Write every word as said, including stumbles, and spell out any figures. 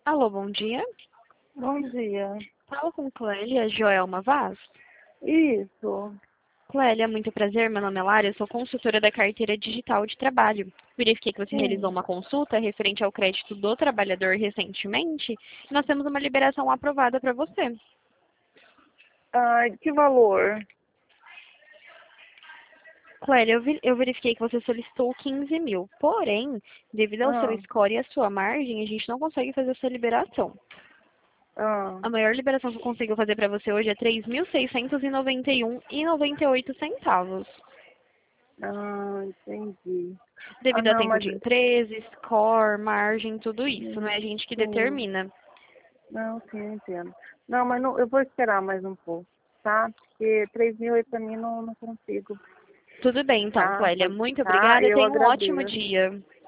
Alô, bom dia. Bom dia. Fala com Clélia Joelma Vaz. Isso. Clélia, muito prazer. Meu nome é Lara, eu sou consultora da carteira digital de trabalho. Verifiquei que você realizou Sim. uma consulta referente ao crédito do trabalhador recentemente e nós temos uma liberação aprovada para você. Ah, que valor? Clélia, eu, vi- eu verifiquei que você solicitou quinze mil, porém, devido ao seu Ah, score e à sua margem, a gente não consegue fazer essa liberação. ah, A maior liberação que eu consigo fazer para você hoje é três mil seiscentos e noventa e um e noventa e oito centavos. ah, entendi. Ah, Devido a não, tempo mas... de empresa, score, margem, tudo isso, não é Sim, a gente que sim. determina. Não, sim, eu entendo. Não, mas não, eu vou esperar mais um pouco, tá? Porque três mil aí pra mim não, não consigo, Tudo bem, então, tá? Clélia. Faz- Muito Tá? obrigada e Eu tenha um ótimo agradeço. dia.